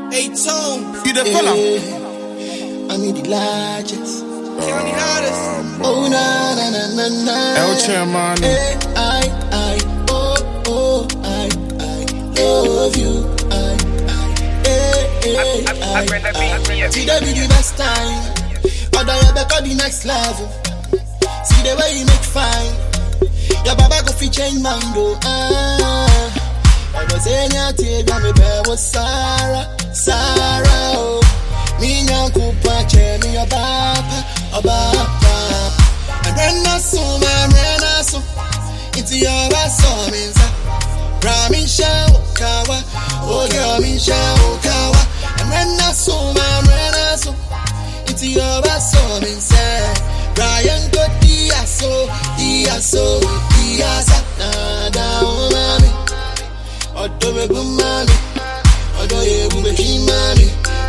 A-Tone. You the fella? I need the largest. County hottest. Oh na na na na na. El Chairman. I love you. Today be the best time. Other you better the next level. See the way you make fine. Your baba go fit change mind oh. I was saying ya take me be was Sarah oh. Me nyanku pa che me your baba and then I saw my so into your ass means Ramin Shao Kawa oh girl me Shao Kawa and then I saw my so into your ass means Brian got Diaso nada oh mami odo me bu mami odo ye bu be mami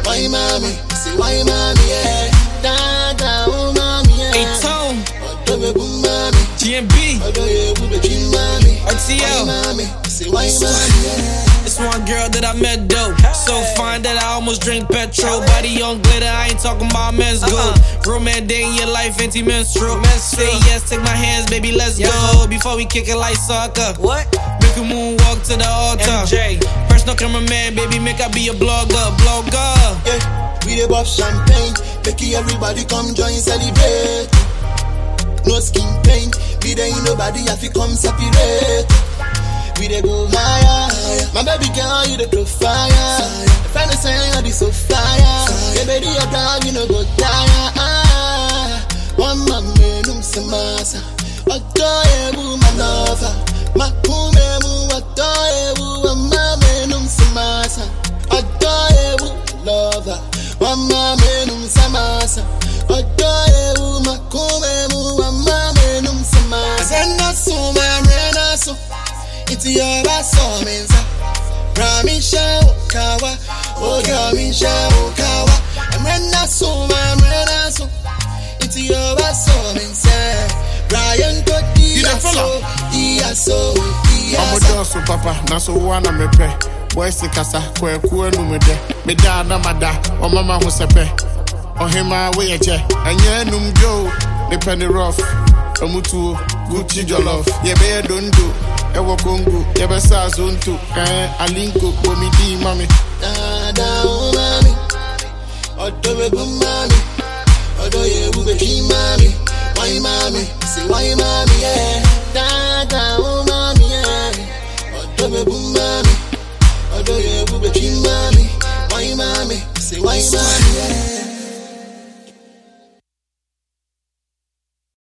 why mami yeah nada oh mami yeah A-Tone. odo me bu mami GMB. odo ye bu be mami RTL. why mami yeah. It's one girl that I met dope. So fine that I almost drink petrol. Body on glitter, I ain't talking about men's gold. Real man day in your life, anti-menstrual. Say yes, take my hands, baby, let's go. Before we kick it like soccer. What? Make a moonwalk to the altar. MJ. Personal cameraman, baby, make I be a blogger. Yeah, we dey pop champagne. Make everybody come join celebrate. No skin pain. We dey nobody have to come separate. We dey go higher. My baby girl, you the throw fire. If I say you're the so fire. Yeah, baby, your dog, you no go tire. One man, num samasa. Otoye bu my lover. Makume mu otoye bu mama num samasa. Otoye bu lover. One man, num samasa. Otoye bu makume mu mama num samasa. Send us so man, so. It's your ass means Ramin Shao Kawa oh girl me Shao Kawa and when I saw my so it's your ass means Brian got Diaso I'm a dog papa na so wana me pe boy se kasa kwaku anu me de me da na mada o mama ho sepe o hema we ye che anya num jo me penny rough amutu Gucci jollof ye be dondo ewo Congo ye be sa zonto alinko komidi mami nada oh mami odo be bu mami odo ye bu be mami why mami yeah nada oh mami yeah odo be bu mami odo ye bu be mami why mami yeah